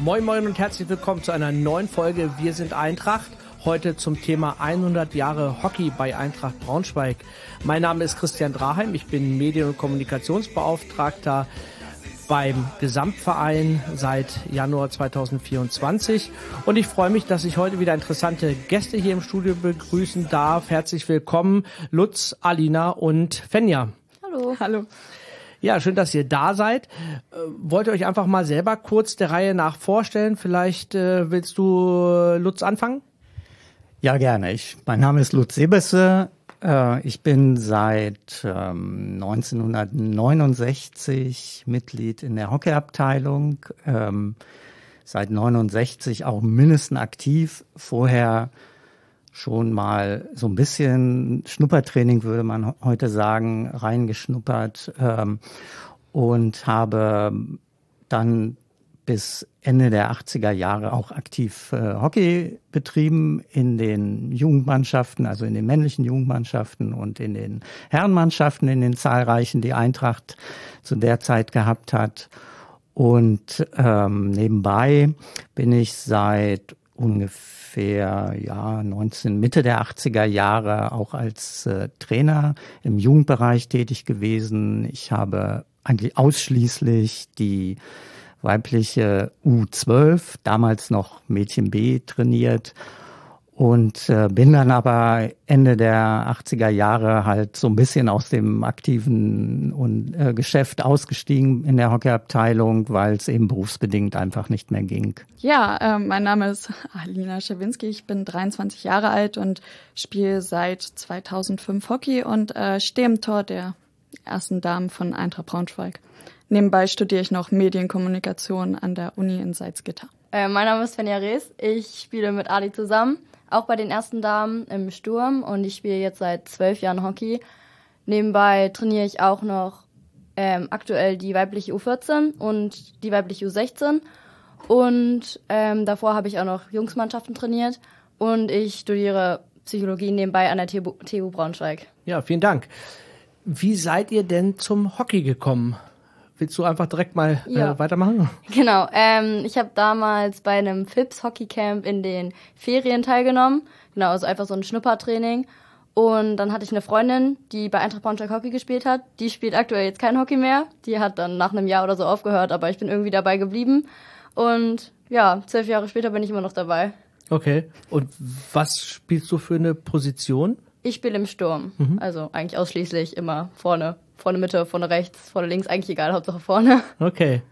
Moin Moin und herzlich willkommen zu einer neuen Folge Wir sind Eintracht. Heute zum Thema 100 Jahre Hockey bei Eintracht Braunschweig. Mein Name ist Christian Draheim, ich bin Medien- und Kommunikationsbeauftragter beim Gesamtverein seit Januar 2024 und ich freue mich, dass ich heute wieder interessante Gäste hier im Studio begrüßen darf. Herzlich willkommen Lutz, Alina und Fenja. Hallo. Hallo. Ja, schön, dass ihr da seid. Wollt ihr euch einfach mal selber kurz der Reihe nach vorstellen? Vielleicht willst du, Lutz, anfangen? Ja, gerne. Mein Name ist Lutz Sebesse. Ich bin seit 1969 Mitglied in der Hockeyabteilung. Seit 69 auch mindestens aktiv. Vorher schon mal so ein bisschen Schnuppertraining, würde man heute sagen, reingeschnuppert und habe dann bis Ende der 80er Jahre auch aktiv Hockey betrieben in den Jugendmannschaften, also in den männlichen Jugendmannschaften und in den Herrenmannschaften, in den zahlreichen, die Eintracht zu der Zeit gehabt hat. Und nebenbei bin ich seit ungefähr Mitte der 80er Jahre auch als Trainer im Jugendbereich tätig gewesen. Ich habe eigentlich ausschließlich die weibliche U12, damals noch Mädchen B, trainiert und bin dann aber Ende der 80er Jahre halt so ein bisschen aus dem aktiven Geschäft ausgestiegen in der Hockeyabteilung, weil es eben berufsbedingt einfach nicht mehr ging. Ja, mein Name ist Alina Schawinski, ich bin 23 Jahre alt und spiele seit 2005 Hockey und stehe im Tor der ersten Damen von Eintracht Braunschweig. Nebenbei studiere ich noch Medienkommunikation an der Uni in Salzgitter. Mein Name ist Fenja Rees. Ich spiele mit Ali zusammen, auch bei den ersten Damen im Sturm. Und ich spiele jetzt seit 12 Jahren Hockey. Nebenbei trainiere ich auch noch aktuell die weibliche U14 und die weibliche U16. Und davor habe ich auch noch Jungsmannschaften trainiert. Und ich studiere Psychologie nebenbei an der TU Braunschweig. Ja, vielen Dank. Wie seid ihr denn zum Hockey gekommen? Willst du einfach direkt mal weitermachen? Genau, ich habe damals bei einem FIPS Hockeycamp in den Ferien teilgenommen. Genau, also einfach so ein Schnuppertraining. Und dann hatte ich eine Freundin, die bei Eintracht Braunschweig Hockey gespielt hat. Die spielt aktuell jetzt kein Hockey mehr. Die hat dann nach einem Jahr oder so aufgehört, aber ich bin irgendwie dabei geblieben. Und ja, 12 Jahre später bin ich immer noch dabei. Okay, und was spielst du für eine Position? Ich spiele im Sturm, also eigentlich ausschließlich immer vorne. Vorne Mitte, vorne rechts, vorne links, eigentlich egal, Hauptsache vorne. Okay.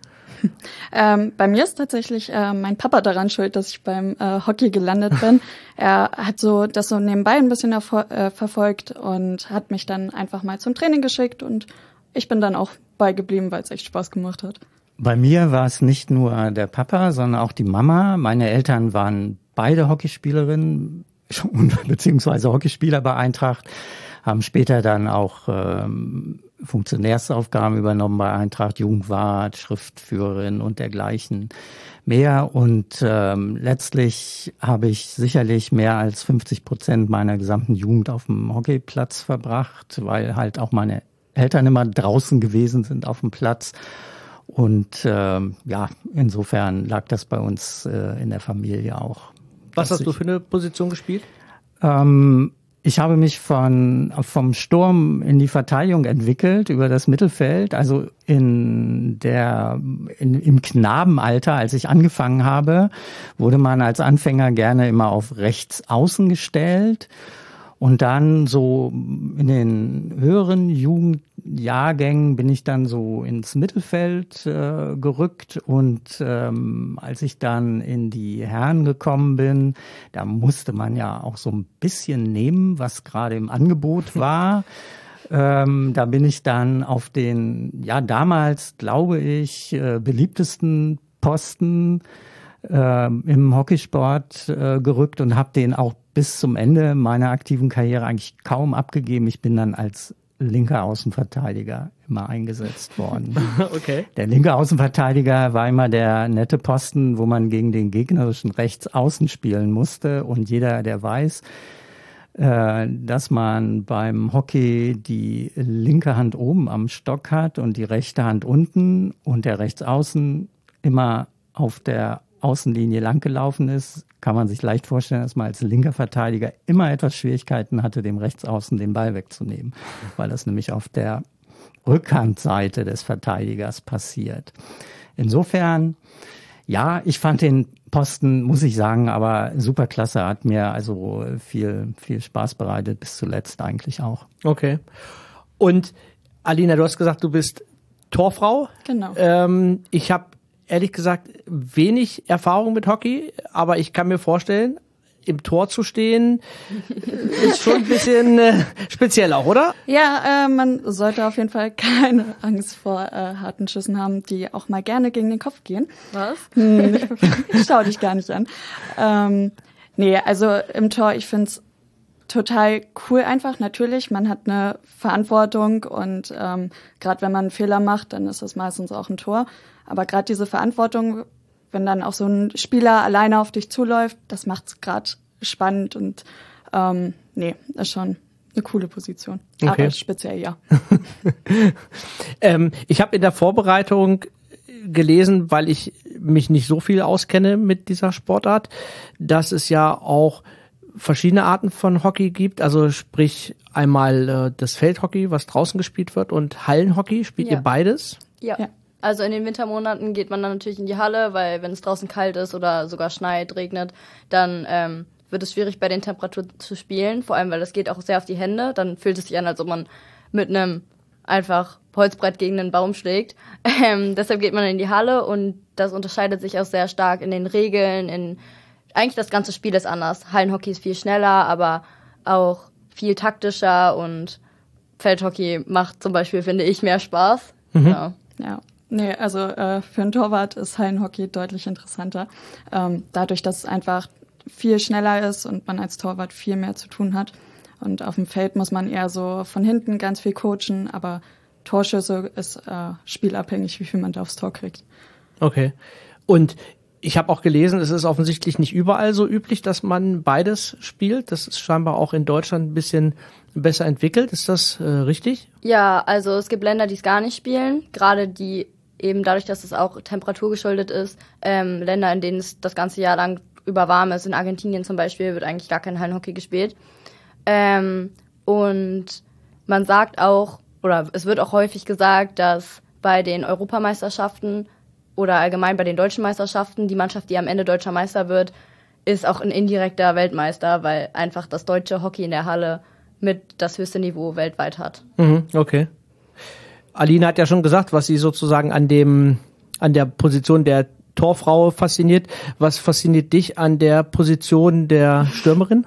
Bei mir ist tatsächlich mein Papa daran schuld, dass ich beim Hockey gelandet bin. Er hat das so nebenbei ein bisschen verfolgt und hat mich dann einfach mal zum Training geschickt und ich bin dann auch beigeblieben, weil es echt Spaß gemacht hat. Bei mir war es nicht nur der Papa, sondern auch die Mama. Meine Eltern waren beide Hockeyspielerinnen, beziehungsweise Hockeyspieler bei Eintracht, haben später dann auch Funktionärsaufgaben übernommen bei Eintracht, Jugendwart, Schriftführerin und dergleichen mehr. Und letztlich habe ich sicherlich mehr als 50% meiner gesamten Jugend auf dem Hockeyplatz verbracht, weil halt auch meine Eltern immer draußen gewesen sind auf dem Platz. Und insofern lag das bei uns in der Familie auch. Was hast du für eine Position gespielt? Ich habe mich vom Sturm in die Verteidigung entwickelt, über das Mittelfeld. Also im Knabenalter, als ich angefangen habe, wurde man als Anfänger gerne immer auf rechts außen gestellt. Und dann so in den höheren Jugendjahrgängen bin ich dann so ins Mittelfeld gerückt. Und als ich dann in die Herren gekommen bin, da musste man ja auch so ein bisschen nehmen, was gerade im Angebot war. Da bin ich dann auf den, damals, glaube ich, beliebtesten Posten im Hockeysport gerückt und habe den auch bis zum Ende meiner aktiven Karriere eigentlich kaum abgegeben. Ich bin dann als linker Außenverteidiger immer eingesetzt worden. Okay. Der linke Außenverteidiger war immer der nette Posten, wo man gegen den gegnerischen Rechtsaußen spielen musste. Und jeder, der weiß, dass man beim Hockey die linke Hand oben am Stock hat und die rechte Hand unten und der Rechtsaußen immer auf der Außenlinie langgelaufen ist, kann man sich leicht vorstellen, dass man als linker Verteidiger immer etwas Schwierigkeiten hatte, dem Rechtsaußen den Ball wegzunehmen, weil das nämlich auf der Rückhandseite des Verteidigers passiert. Insofern, ja, ich fand den Posten, muss ich sagen, aber super klasse, hat mir also viel Spaß bereitet, bis zuletzt eigentlich auch. Okay. Und Alina, du hast gesagt, du bist Torfrau. Genau. Ich habe ehrlich gesagt wenig Erfahrung mit Hockey, aber ich kann mir vorstellen, im Tor zu stehen, ist schon ein bisschen speziell auch, oder? Ja, man sollte auf jeden Fall keine Angst vor harten Schüssen haben, die auch mal gerne gegen den Kopf gehen. Was? Ich schau dich gar nicht an. Nee, also im Tor, ich find's total cool einfach. Natürlich, man hat eine Verantwortung und gerade wenn man einen Fehler macht, dann ist das meistens auch ein Tor. Aber gerade diese Verantwortung, wenn dann auch so ein Spieler alleine auf dich zuläuft, das macht's gerade spannend und nee, ist schon eine coole Position. Okay. Aber speziell ja. Ich habe in der Vorbereitung gelesen, weil ich mich nicht so viel auskenne mit dieser Sportart, dass es ja auch verschiedene Arten von Hockey gibt, also sprich einmal das Feldhockey, was draußen gespielt wird, und Hallenhockey. Spielt ihr beides? Ja. Also in den Wintermonaten geht man dann natürlich in die Halle, weil wenn es draußen kalt ist oder sogar schneit, regnet, dann wird es schwierig bei den Temperaturen zu spielen, vor allem weil das geht auch sehr auf die Hände, dann fühlt es sich an, als ob man mit einem einfach Holzbrett gegen einen Baum schlägt. Deshalb geht man in die Halle und das unterscheidet sich auch sehr stark in den Regeln, eigentlich das ganze Spiel ist anders. Hallenhockey ist viel schneller, aber auch viel taktischer und Feldhockey macht zum Beispiel, finde ich, mehr Spaß. Ja. Nee, also für einen Torwart ist Hallenhockey deutlich interessanter. Dadurch, dass es einfach viel schneller ist und man als Torwart viel mehr zu tun hat. Und auf dem Feld muss man eher so von hinten ganz viel coachen, aber Torschüsse ist spielabhängig, wie viel man da aufs Tor kriegt. Okay. Und ich habe auch gelesen, es ist offensichtlich nicht überall so üblich, dass man beides spielt. Das ist scheinbar auch in Deutschland ein bisschen besser entwickelt. Ist das richtig? Ja, also es gibt Länder, die es gar nicht spielen. Gerade die eben dadurch, dass es auch temperaturgeschuldet ist, Länder, in denen es das ganze Jahr lang über warm ist. In Argentinien zum Beispiel wird eigentlich gar kein Hallenhockey gespielt. Und man sagt auch, oder es wird auch häufig gesagt, dass bei den Europameisterschaften oder allgemein bei den deutschen Meisterschaften, die Mannschaft, die am Ende deutscher Meister wird, ist auch ein indirekter Weltmeister, weil einfach das deutsche Hockey in der Halle mit das höchste Niveau weltweit hat. Okay. Alina hat ja schon gesagt, was sie sozusagen an der Position der Torfrau fasziniert. Was fasziniert dich an der Position der Stürmerin?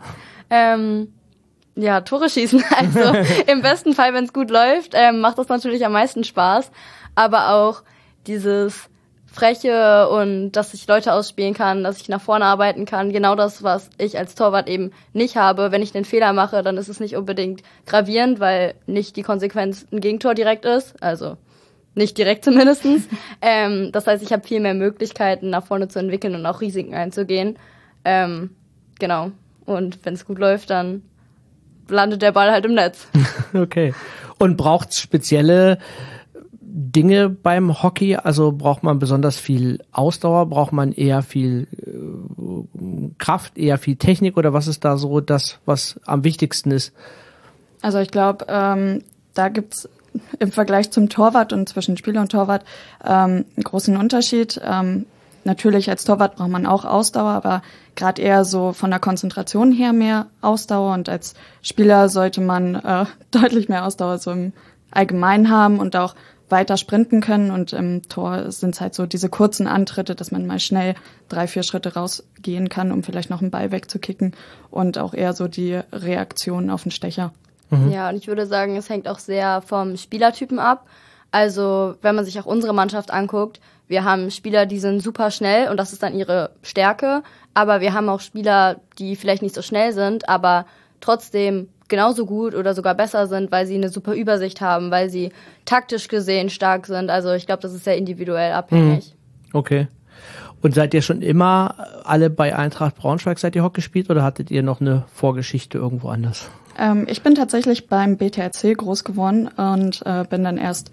Ja, Tore schießen. Also im besten Fall, wenn es gut läuft, macht das natürlich am meisten Spaß. Aber auch dieses Freche und dass ich Leute ausspielen kann, dass ich nach vorne arbeiten kann. Genau das, was ich als Torwart eben nicht habe. Wenn ich einen Fehler mache, dann ist es nicht unbedingt gravierend, weil nicht die Konsequenz ein Gegentor direkt ist. Also nicht direkt zumindestens. Das heißt, ich habe viel mehr Möglichkeiten, nach vorne zu entwickeln und auch Risiken einzugehen. Genau. Und wenn es gut läuft, dann landet der Ball halt im Netz. Okay. Und braucht's spezielle Dinge beim Hockey? Also braucht man besonders viel Ausdauer? Braucht man eher viel Kraft, eher viel Technik? Oder was ist da so das, was am wichtigsten ist? Also ich glaube, da gibt's im Vergleich zum Torwart und zwischen Spieler und Torwart einen großen Unterschied. Natürlich als Torwart braucht man auch Ausdauer, aber gerade eher so von der Konzentration her mehr Ausdauer. Und als Spieler sollte man deutlich mehr Ausdauer so im Allgemeinen haben und auch weiter sprinten können. Und im Tor sind es halt so diese kurzen Antritte, dass man mal schnell 3-4 Schritte rausgehen kann, um vielleicht noch einen Ball wegzukicken. Und auch eher so die Reaktion auf den Stecher. Ja, und ich würde sagen, es hängt auch sehr vom Spielertypen ab. Also wenn man sich auch unsere Mannschaft anguckt, wir haben Spieler, die sind super schnell und das ist dann ihre Stärke. Aber wir haben auch Spieler, die vielleicht nicht so schnell sind, aber trotzdem genauso gut oder sogar besser sind, weil sie eine super Übersicht haben, weil sie taktisch gesehen stark sind. Also ich glaube, das ist sehr individuell abhängig. Okay. Und seid ihr schon immer alle bei Eintracht Braunschweig, seid ihr Hockey gespielt oder hattet ihr noch eine Vorgeschichte irgendwo anders? Ich bin tatsächlich beim BTRC groß geworden und bin dann erst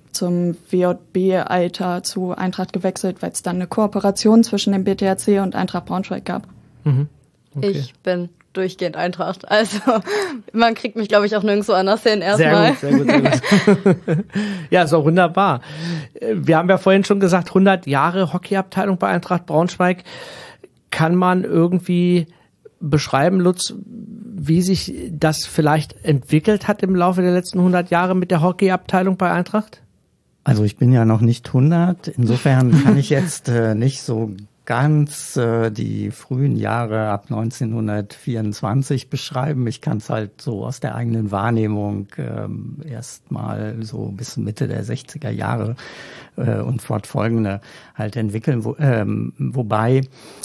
zum WJB-Alter zu Eintracht gewechselt, weil es dann eine Kooperation zwischen dem BTHC und Eintracht Braunschweig gab. Mhm. Okay. Ich bin durchgehend Eintracht. Also man kriegt mich, glaube ich, auch nirgendwo anders hin erstmal. Sehr gut. Ja, ist auch wunderbar. Wir haben ja vorhin schon gesagt, 100 Jahre Hockeyabteilung bei Eintracht Braunschweig. Kann man irgendwie beschreiben, Lutz, wie sich das vielleicht entwickelt hat im Laufe der letzten 100 Jahre mit der Hockeyabteilung bei Eintracht? Also ich bin ja noch nicht 100. Insofern kann ich jetzt nicht so ganz die frühen Jahre ab 1924 beschreiben. Ich kann es halt so aus der eigenen Wahrnehmung erst mal so bis Mitte der 60er Jahre und fortfolgende halt entwickeln, wobei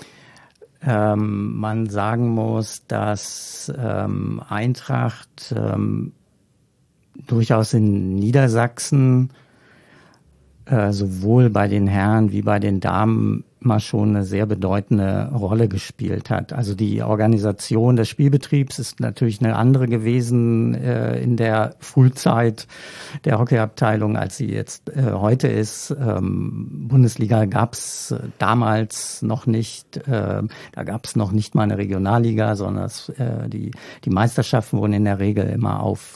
man sagen muss, dass Eintracht durchaus in Niedersachsen sowohl bei den Herren wie bei den Damen immer schon eine sehr bedeutende Rolle gespielt hat. Also die Organisation des Spielbetriebs ist natürlich eine andere gewesen in der Frühzeit der Hockeyabteilung, als sie jetzt heute ist. Bundesliga gab's damals noch nicht. Da gab's noch nicht mal eine Regionalliga, sondern die Meisterschaften wurden in der Regel immer auf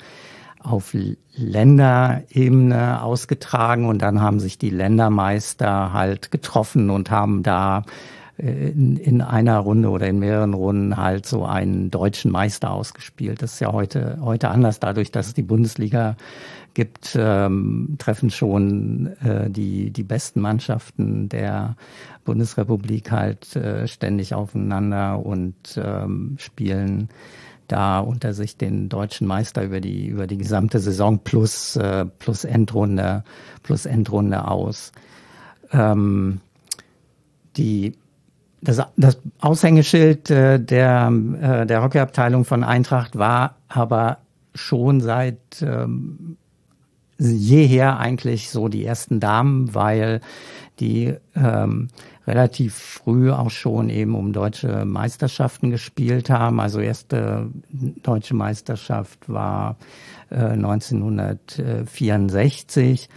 Länderebene ausgetragen und dann haben sich die Ländermeister halt getroffen und haben da in einer Runde oder in mehreren Runden halt so einen deutschen Meister ausgespielt. Das ist ja heute anders. Dadurch, dass es die Bundesliga gibt, treffen schon die besten Mannschaften der Bundesrepublik halt ständig aufeinander und spielen da unter sich den deutschen Meister über die gesamte Saison plus Endrunde aus. Das Aushängeschild der Hockeyabteilung von Eintracht war aber schon seit jeher eigentlich so die ersten Damen, weil die relativ früh auch schon eben um deutsche Meisterschaften gespielt haben. Also erste deutsche Meisterschaft war 1964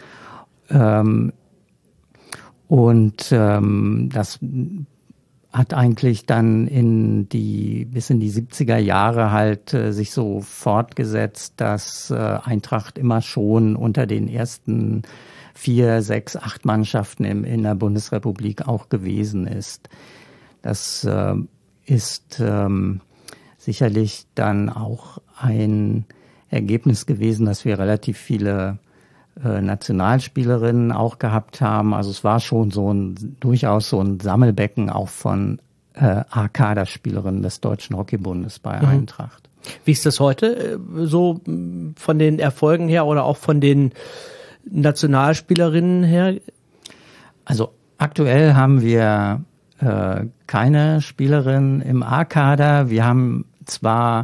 und das hat eigentlich dann bis in die 70er Jahre halt sich so fortgesetzt, dass Eintracht immer schon unter den ersten 4, 6, 8 Mannschaften in der Bundesrepublik auch gewesen ist. Das ist sicherlich dann auch ein Ergebnis gewesen, dass wir relativ viele Nationalspielerinnen auch gehabt haben. Also es war schon durchaus so ein Sammelbecken auch von A-Kaderspielerinnen des Deutschen Hockeybundes bei Eintracht. Wie ist das heute? So von den Erfolgen her oder auch von den Nationalspielerinnen her? Also aktuell haben wir keine Spielerin im A-Kader. Wir haben zwar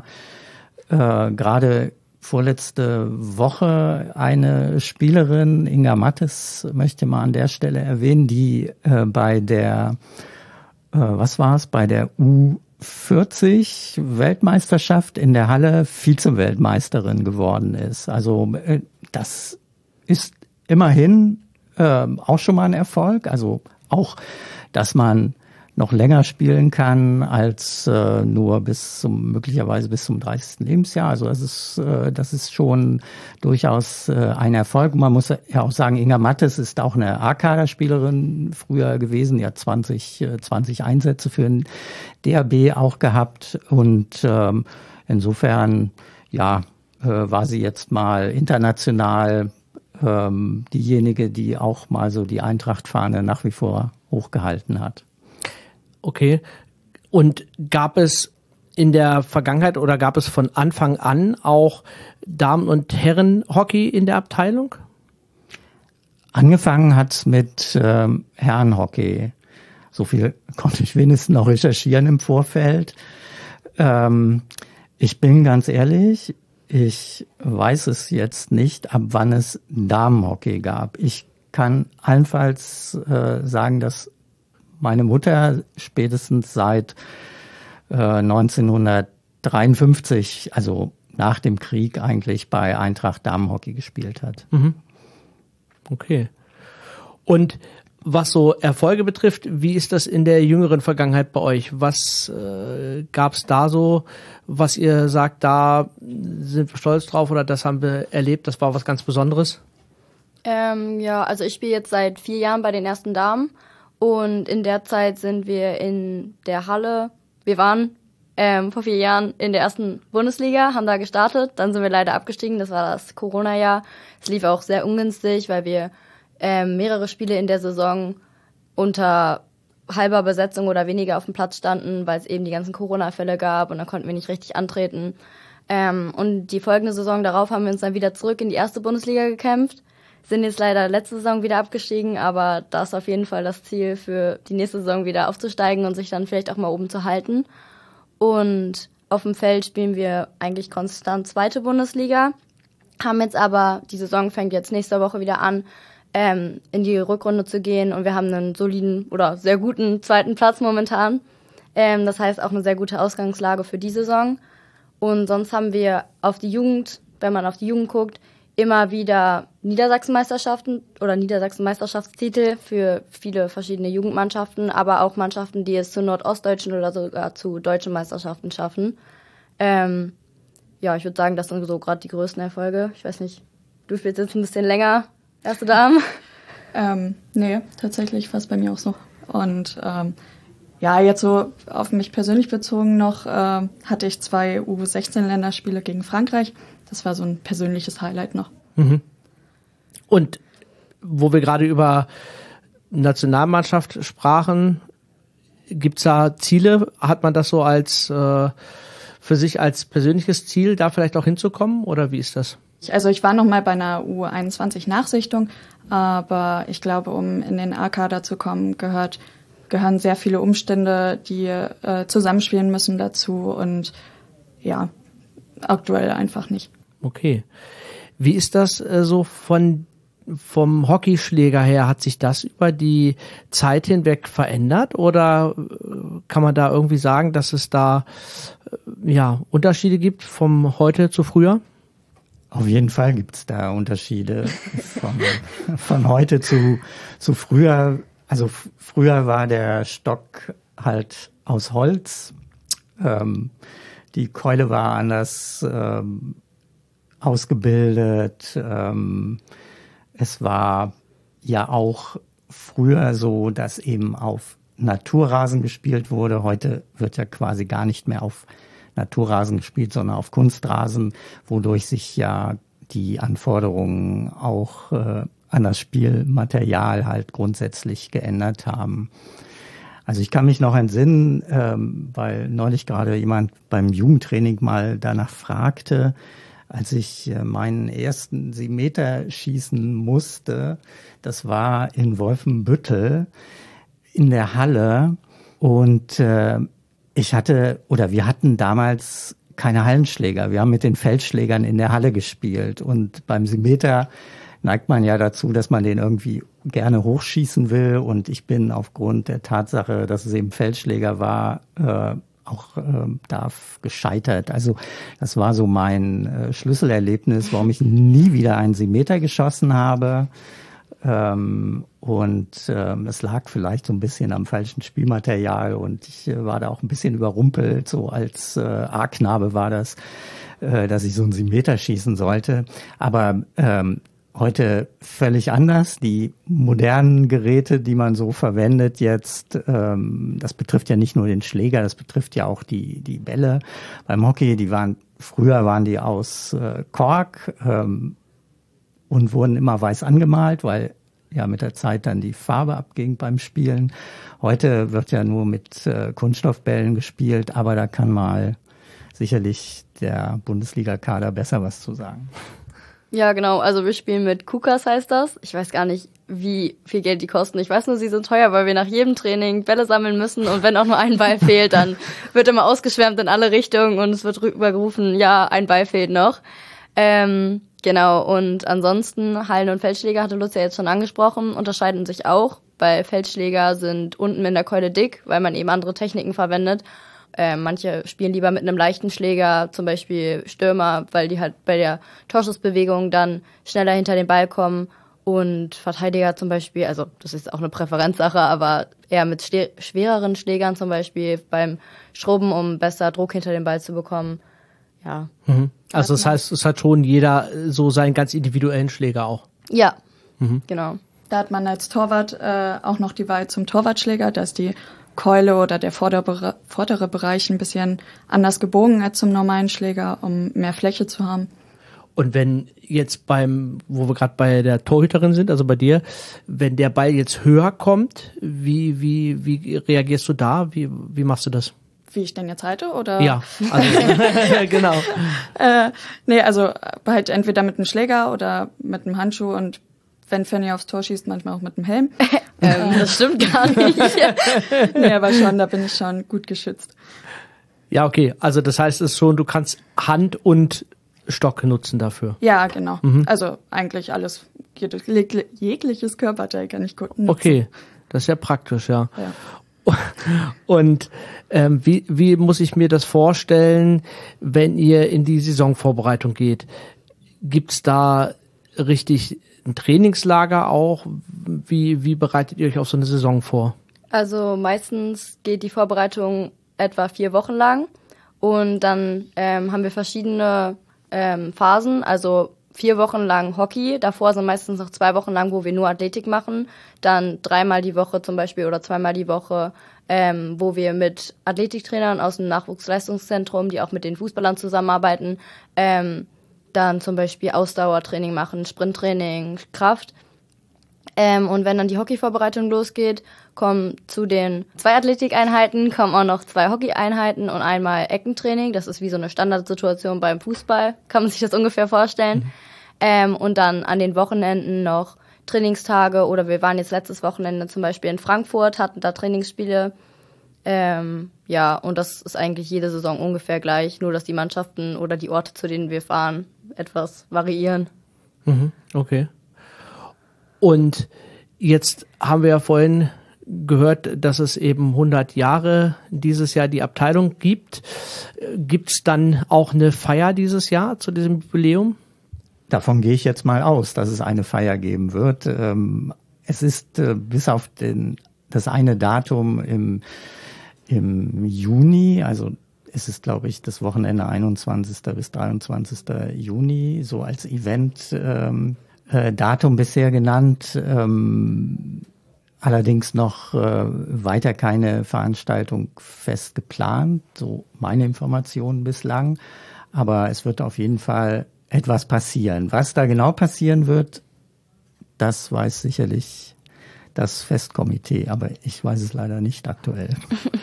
gerade vorletzte Woche eine Spielerin, Inga Mattes, möchte mal an der Stelle erwähnen, die bei der bei der U40 Weltmeisterschaft in der Halle Vize-Weltmeisterin geworden ist. Also das ist immerhin auch schon mal ein Erfolg. Also auch, dass man noch länger spielen kann als nur möglicherweise bis zum 30. Lebensjahr. Also das ist schon durchaus ein Erfolg. Man muss ja auch sagen, Inga Mattes ist auch eine A-Kader-Spielerin früher gewesen. Die hat 20 Einsätze für den DHB auch gehabt. Und insofern, war sie jetzt mal international diejenige, die auch mal so die Eintracht-Fahne nach wie vor hochgehalten hat. Okay. Und gab es in der Vergangenheit oder gab es von Anfang an auch Damen- und Herrenhockey in der Abteilung? Angefangen hat's mit Herrenhockey. So viel konnte ich wenigstens noch recherchieren im Vorfeld. Ich bin ganz ehrlich, ich weiß es jetzt nicht, ab wann es Damenhockey gab. Ich kann allenfalls sagen, dass meine Mutter spätestens seit 1953, also nach dem Krieg, eigentlich bei Eintracht Damenhockey gespielt hat. Mhm. Okay. Und was so Erfolge betrifft, wie ist das in der jüngeren Vergangenheit bei euch? Was gab's da so, was ihr sagt, da sind wir stolz drauf oder das haben wir erlebt, das war was ganz Besonderes? Ja, also ich spiele jetzt seit 4 Jahren bei den ersten Damen und in der Zeit sind wir in der Halle, wir waren vor 4 Jahren in der ersten Bundesliga, haben da gestartet, dann sind wir leider abgestiegen, das war das Corona-Jahr. Es lief auch sehr ungünstig, weil wir mehrere Spiele in der Saison unter halber Besetzung oder weniger auf dem Platz standen, weil es eben die ganzen Corona-Fälle gab und dann konnten wir nicht richtig antreten. Und die folgende Saison darauf haben wir uns dann wieder zurück in die erste Bundesliga gekämpft, sind jetzt leider letzte Saison wieder abgestiegen, aber da ist auf jeden Fall das Ziel für die nächste Saison wieder aufzusteigen und sich dann vielleicht auch mal oben zu halten. Und auf dem Feld spielen wir eigentlich konstant zweite Bundesliga, haben jetzt aber, die Saison fängt jetzt nächste Woche wieder an, in die Rückrunde zu gehen und wir haben einen soliden oder sehr guten zweiten Platz momentan. Das heißt auch eine sehr gute Ausgangslage für die Saison. Und sonst haben wir auf die Jugend, wenn man auf die Jugend guckt, immer wieder Niedersachsenmeisterschaften oder Niedersachsen-Meisterschaftstitel für viele verschiedene Jugendmannschaften, aber auch Mannschaften, die es zu nordostdeutschen oder sogar zu deutschen Meisterschaften schaffen. Ja, ich würde sagen, das sind so gerade die größten Erfolge. Ich weiß nicht, du spielst jetzt ein bisschen länger, erste Damen? Nee, tatsächlich war es bei mir auch so. Und ja, jetzt so auf mich persönlich bezogen noch, hatte ich 2 U16-Länderspiele gegen Frankreich. Das war so ein persönliches Highlight noch. Mhm. Und wo wir gerade über Nationalmannschaft sprachen, gibt's da Ziele? Hat man das so als für sich als persönliches Ziel, da vielleicht auch hinzukommen? Oder wie ist das? Also ich war noch mal bei einer U21-Nachsichtung, aber ich glaube, um in den A-Kader zu kommen, gehören sehr viele Umstände, die zusammenspielen müssen dazu und ja, aktuell einfach nicht. Okay. Wie ist das so vom Hockeyschläger her? Hat sich das über die Zeit hinweg verändert oder kann man da irgendwie sagen, dass es da ja Unterschiede gibt vom heute zu früher? Auf jeden Fall gibt's da Unterschiede von heute zu früher. Also früher war der Stock halt aus Holz. Die Keule war anders ausgebildet. Es war ja auch früher so, dass eben auf Naturrasen gespielt wurde. Heute wird ja quasi gar nicht mehr auf Naturrasen gespielt, sondern auf Kunstrasen, wodurch sich ja die Anforderungen auch an das Spielmaterial halt grundsätzlich geändert haben. Also ich kann mich noch entsinnen, weil neulich gerade jemand beim Jugendtraining mal danach fragte, als ich meinen ersten 7 Meter schießen musste. Das war in Wolfenbüttel in der Halle und wir hatten damals keine Hallenschläger. Wir haben mit den Feldschlägern in der Halle gespielt und beim 7 Meter neigt man ja dazu, dass man den irgendwie gerne hochschießen will und ich bin aufgrund der Tatsache, dass es eben Feldschläger war, auch da gescheitert. Also das war so mein Schlüsselerlebnis, warum ich nie wieder einen 7 Meter geschossen habe. Es lag vielleicht so ein bisschen am falschen Spielmaterial und ich war da auch ein bisschen überrumpelt, so als A-Knabe war das, dass ich so einen 7 Meter schießen sollte. Aber heute völlig anders. Die modernen Geräte, die man so verwendet jetzt, das betrifft ja nicht nur den Schläger, das betrifft ja auch die Bälle. Beim Hockey, früher waren die aus Kork und wurden immer weiß angemalt, weil ja mit der Zeit dann die Farbe abging beim Spielen. Heute wird ja nur mit Kunststoffbällen gespielt, aber da kann mal sicherlich der Bundesliga-Kader besser was zu sagen. Ja, genau. Also wir spielen mit Kukas, heißt das. Ich weiß gar nicht, wie viel Geld die kosten. Ich weiß nur, sie sind teuer, weil wir nach jedem Training Bälle sammeln müssen und wenn auch nur ein Ball fehlt, dann wird immer ausgeschwärmt in alle Richtungen und es wird rübergerufen, ja, ein Ball fehlt noch. Genau, und ansonsten Hallen- und Feldschläger, hatte Lucia jetzt schon angesprochen, unterscheiden sich auch, weil Feldschläger sind unten in der Keule dick, weil man eben andere Techniken verwendet. Manche spielen lieber mit einem leichten Schläger, zum Beispiel Stürmer, weil die halt bei der Torschussbewegung dann schneller hinter den Ball kommen. Und Verteidiger zum Beispiel, also das ist auch eine Präferenzsache, aber eher mit schwereren Schlägern zum Beispiel beim Schrubben, um besser Druck hinter den Ball zu bekommen. Ja. Also das heißt, es hat schon jeder so seinen ganz individuellen Schläger auch. Ja, genau. Da hat man als Torwart auch noch die Wahl zum Torwartschläger, da ist die Keule oder der vordere Bereich ein bisschen anders gebogen als zum normalen Schläger, um mehr Fläche zu haben. Und wenn jetzt wo wir gerade bei der Torhüterin sind, also bei dir, wenn der Ball jetzt höher kommt, wie reagierst du da? Wie machst du das? Wie ich denn jetzt halte, oder? Ja, also, genau. Nee, also halt entweder mit einem Schläger oder mit einem Handschuh und wenn Fanny aufs Tor schießt, manchmal auch mit einem Helm. Das stimmt gar nicht. Nee, aber schon, da bin ich schon gut geschützt. Ja, okay. Also das heißt es schon, du kannst Hand und Stock nutzen dafür. Ja, genau. Also eigentlich alles, jegliches Körperteil kann ich gut nutzen. Okay, das ist ja praktisch, ja. Ja. Und wie muss ich mir das vorstellen, wenn ihr in die Saisonvorbereitung geht? Gibt's da richtig ein Trainingslager auch? Wie bereitet ihr euch auf so eine Saison vor? Also meistens geht die Vorbereitung etwa 4 Wochen lang und dann haben wir verschiedene Phasen, also 4 Wochen lang Hockey, davor sind meistens noch 2 Wochen lang, wo wir nur Athletik machen, dann 3-mal die Woche zum Beispiel oder 2-mal die Woche, wo wir mit Athletiktrainern aus dem Nachwuchsleistungszentrum, die auch mit den Fußballern zusammenarbeiten, dann zum Beispiel Ausdauertraining machen, Sprinttraining, Kraft. Und wenn dann die Hockeyvorbereitung losgeht, kommen zu den 2 Athletikeinheiten, kommen auch noch 2 Hockeyeinheiten und einmal Eckentraining. Das ist wie so eine Standardsituation beim Fußball, kann man sich das ungefähr vorstellen. Und dann an den Wochenenden noch Trainingstage oder wir waren jetzt letztes Wochenende zum Beispiel in Frankfurt, hatten da Trainingsspiele. Ja, und das ist eigentlich jede Saison ungefähr gleich, nur dass die Mannschaften oder die Orte, zu denen wir fahren, etwas variieren. Okay. Und jetzt haben wir ja vorhin gehört, dass es eben 100 Jahre dieses Jahr die Abteilung gibt. Gibt's dann auch eine Feier dieses Jahr zu diesem Jubiläum? Davon gehe ich jetzt mal aus, dass es eine Feier geben wird. Es ist bis auf das eine Datum im Juni, also es ist, glaube ich, das Wochenende 21. bis 23. Juni, so als Event Datum bisher genannt, allerdings noch weiter keine Veranstaltung fest geplant, so meine Informationen bislang, aber es wird auf jeden Fall etwas passieren. Was da genau passieren wird, das weiß sicherlich das Festkomitee, aber ich weiß es leider nicht aktuell.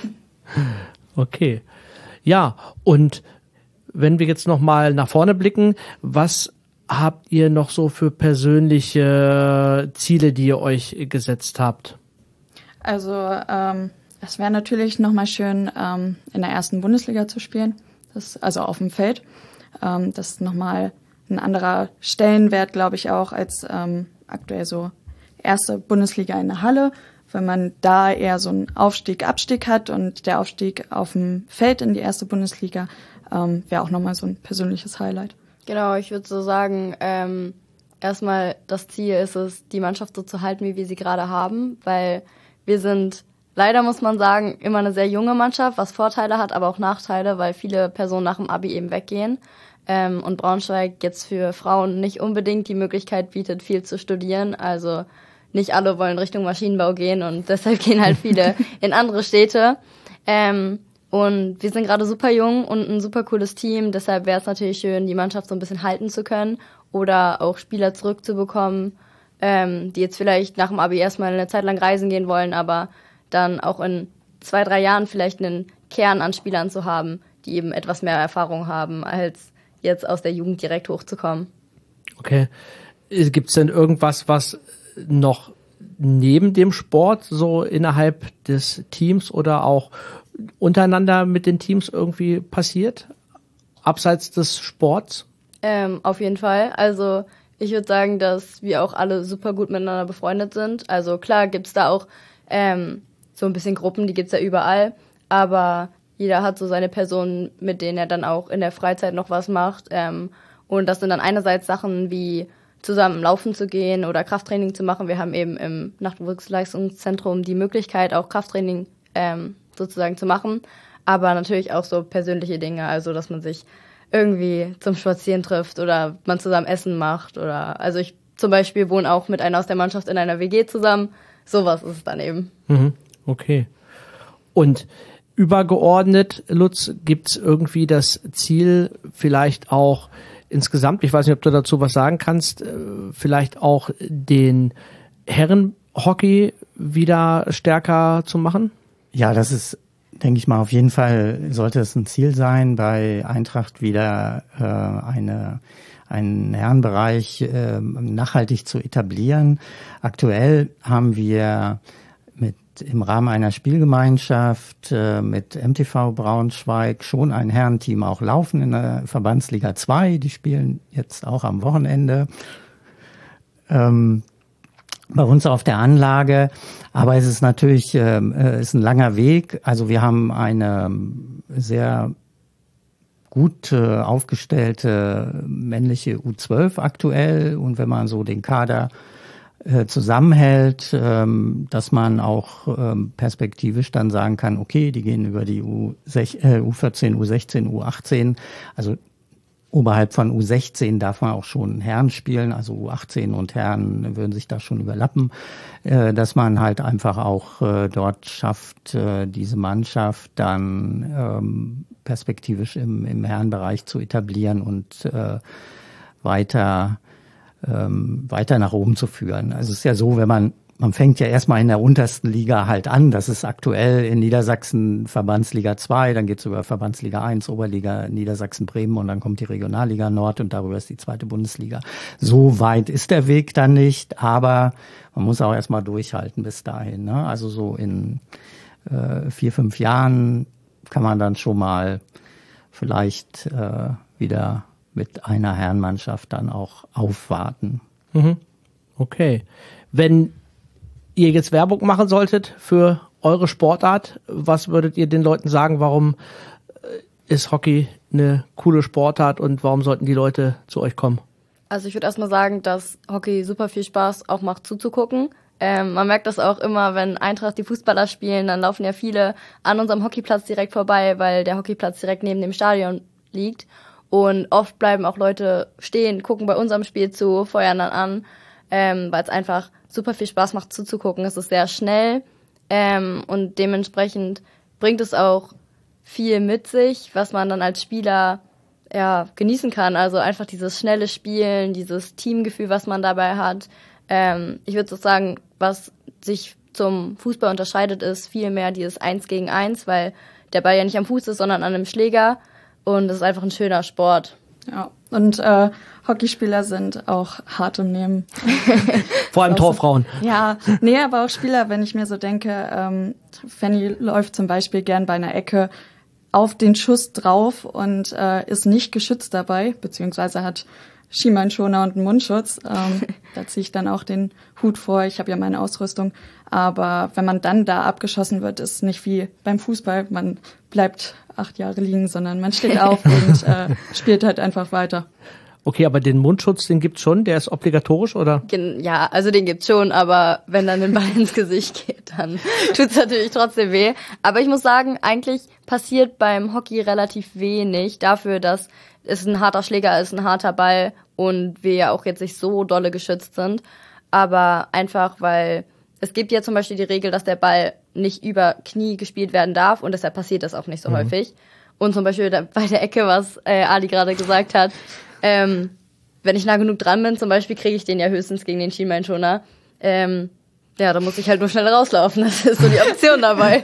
Okay. Ja, und wenn wir jetzt noch mal nach vorne blicken, was habt ihr noch so für persönliche Ziele, die ihr euch gesetzt habt? Also es wäre natürlich nochmal schön, in der ersten Bundesliga zu spielen, also auf dem Feld. Das ist nochmal ein anderer Stellenwert, glaube ich, auch als aktuell so erste Bundesliga in der Halle, wenn man da eher so einen Aufstieg-Abstieg hat und der Aufstieg auf dem Feld in die erste Bundesliga wäre auch nochmal so ein persönliches Highlight. Genau, ich würde so sagen, erstmal das Ziel ist es, die Mannschaft so zu halten, wie wir sie gerade haben, weil wir sind, leider muss man sagen, immer eine sehr junge Mannschaft, was Vorteile hat, aber auch Nachteile, weil viele Personen nach dem Abi eben weggehen und Braunschweig jetzt für Frauen nicht unbedingt die Möglichkeit bietet, viel zu studieren, also nicht alle wollen Richtung Maschinenbau gehen und deshalb gehen halt viele in andere Städte. Und wir sind gerade super jung und ein super cooles Team, deshalb wäre es natürlich schön, die Mannschaft so ein bisschen halten zu können oder auch Spieler zurückzubekommen, die jetzt vielleicht nach dem Abi erstmal eine Zeit lang reisen gehen wollen, aber dann auch in 2-3 Jahren vielleicht einen Kern an Spielern zu haben, die eben etwas mehr Erfahrung haben, als jetzt aus der Jugend direkt hochzukommen. Okay. Gibt's denn irgendwas, was noch neben dem Sport so innerhalb des Teams oder auch untereinander mit den Teams irgendwie passiert? Abseits des Sports? Auf jeden Fall. Also ich würde sagen, dass wir auch alle super gut miteinander befreundet sind. Also klar gibt's da auch so ein bisschen Gruppen, die gibt's ja überall. Aber jeder hat so seine Personen, mit denen er dann auch in der Freizeit noch was macht. Und das sind dann einerseits Sachen wie zusammen laufen zu gehen oder Krafttraining zu machen. Wir haben eben im Nachwuchsleistungszentrum die Möglichkeit, auch Krafttraining sozusagen zu machen, aber natürlich auch so persönliche Dinge, also dass man sich irgendwie zum Spazieren trifft oder man zusammen Essen macht oder, also ich zum Beispiel wohne auch mit einer aus der Mannschaft in einer WG zusammen, sowas ist es dann eben. Okay. Und übergeordnet, Lutz, gibt's irgendwie das Ziel, vielleicht auch insgesamt, ich weiß nicht, ob du dazu was sagen kannst, vielleicht auch den Herrenhockey wieder stärker zu machen? Ja, das ist, denke ich mal, auf jeden Fall sollte es ein Ziel sein, bei Eintracht wieder einen Herrenbereich nachhaltig zu etablieren. Aktuell haben wir im Rahmen einer Spielgemeinschaft mit MTV Braunschweig schon ein Herrenteam auch laufen in der Verbandsliga 2. Die spielen jetzt auch am Wochenende bei uns auf der Anlage. Aber es ist natürlich ist ein langer Weg. Also wir haben eine sehr gut aufgestellte männliche U12 aktuell. Und wenn man so den Kader zusammenhält, dass man auch perspektivisch dann sagen kann, okay, die gehen über die U14, U16, U18, also oberhalb von U16 darf man auch schon Herren spielen, also U18 und Herren würden sich da schon überlappen, dass man halt einfach auch dort schafft, diese Mannschaft dann perspektivisch im Herrenbereich zu etablieren und weiter nach oben zu führen. Also es ist ja so, wenn man fängt ja erstmal in der untersten Liga halt an. Das ist aktuell in Niedersachsen Verbandsliga 2, dann geht's über Verbandsliga 1, Oberliga Niedersachsen-Bremen und dann kommt die Regionalliga Nord und darüber ist die zweite Bundesliga. So weit ist der Weg dann nicht, aber man muss auch erstmal durchhalten bis dahin. Ne? Also so in 4-5 Jahren kann man dann schon mal vielleicht wieder mit einer Herrenmannschaft dann auch aufwarten. Okay. Wenn ihr jetzt Werbung machen solltet für eure Sportart, was würdet ihr den Leuten sagen, warum ist Hockey eine coole Sportart und warum sollten die Leute zu euch kommen? Also ich würde erstmal sagen, dass Hockey super viel Spaß auch macht zuzugucken. Man merkt das auch immer, wenn Eintracht die Fußballer spielen, dann laufen ja viele an unserem Hockeyplatz direkt vorbei, weil der Hockeyplatz direkt neben dem Stadion liegt. Und oft bleiben auch Leute stehen, gucken bei unserem Spiel zu, feuern dann an, weil es einfach super viel Spaß macht zuzugucken. Es ist sehr schnell und dementsprechend bringt es auch viel mit sich, was man dann als Spieler genießen kann. Also einfach dieses schnelle Spielen, dieses Teamgefühl, was man dabei hat. Ich würde so sagen, was sich zum Fußball unterscheidet, ist viel mehr dieses 1 gegen 1, weil der Ball ja nicht am Fuß ist, sondern an einem Schläger. Und es ist einfach ein schöner Sport. Ja, und Hockeyspieler sind auch hart im Nehmen. Vor allem Torfrauen. Ja, nee, aber auch Spieler, wenn ich mir so denke, Fanny läuft zum Beispiel gern bei einer Ecke auf den Schuss drauf und ist nicht geschützt dabei, beziehungsweise hat Schienbeinschoner und einen Mundschutz. Da ziehe ich dann auch den Hut vor. Ich habe ja meine Ausrüstung. Aber wenn man dann da abgeschossen wird, ist nicht wie beim Fußball. Man bleibt 8 Jahre liegen, sondern man steht auf und spielt halt einfach weiter. Okay, aber den Mundschutz, den gibt's schon? Der ist obligatorisch, oder? Ja, also den gibt's schon, aber wenn dann ein Ball ins Gesicht geht, dann tut's natürlich trotzdem weh. Aber ich muss sagen, eigentlich passiert beim Hockey relativ wenig dafür, dass es ein harter Schläger ist, ein harter Ball und wir ja auch jetzt nicht so dolle geschützt sind. Aber einfach, weil es gibt ja zum Beispiel die Regel, dass der Ball nicht über Knie gespielt werden darf und deshalb passiert das auch nicht so häufig. Und zum Beispiel bei der Ecke, was Ali gerade gesagt hat, wenn ich nah genug dran bin, zum Beispiel, kriege ich den ja höchstens gegen den Schienbeinschoner. Ja, da muss ich halt nur schnell rauslaufen. Das ist so die Option dabei.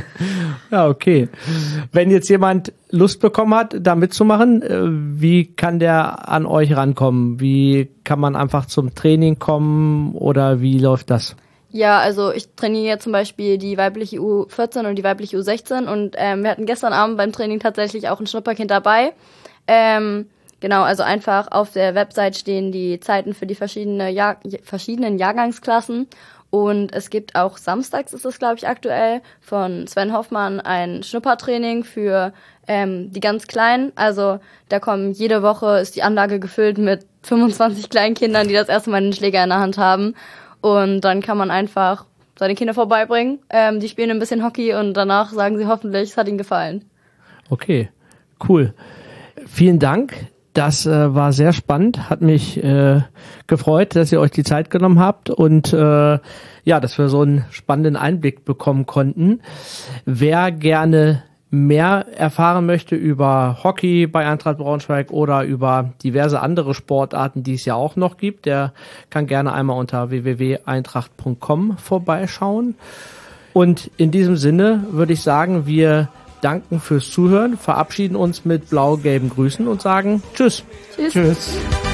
Ja, okay. Wenn jetzt jemand Lust bekommen hat, da mitzumachen, wie kann der an euch rankommen? Wie kann man einfach zum Training kommen oder wie läuft das? Ja, also ich trainiere zum Beispiel die weibliche U14 und die weibliche U16 und wir hatten gestern Abend beim Training tatsächlich auch ein Schnupperkind dabei. Genau, also einfach auf der Website stehen die Zeiten für die verschiedenen Jahrgangsklassen Und es gibt auch samstags, ist es glaube ich aktuell, von Sven Hoffmann ein Schnuppertraining für die ganz Kleinen. Also da kommen jede Woche, ist die Anlage gefüllt mit 25 Kleinkindern, die das erste Mal den Schläger in der Hand haben. Und dann kann man einfach seine Kinder vorbeibringen. Die spielen ein bisschen Hockey und danach sagen sie hoffentlich, es hat ihnen gefallen. Okay, cool. Vielen Dank. Das war sehr spannend, hat mich gefreut, dass ihr euch die Zeit genommen habt und dass wir so einen spannenden Einblick bekommen konnten. Wer gerne mehr erfahren möchte über Hockey bei Eintracht Braunschweig oder über diverse andere Sportarten, die es ja auch noch gibt, der kann gerne einmal unter www.eintracht.com vorbeischauen. Und in diesem Sinne würde ich sagen, wir danken fürs Zuhören, verabschieden uns mit blau-gelben Grüßen und sagen Tschüss. Tschüss. Tschüss.